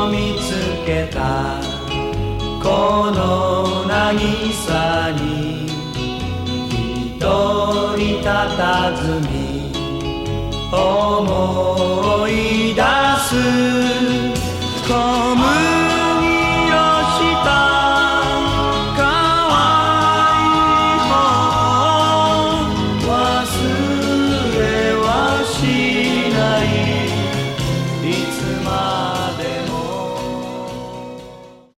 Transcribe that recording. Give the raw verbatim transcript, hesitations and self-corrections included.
見つけたこの渚に一人佇み思い出す小麦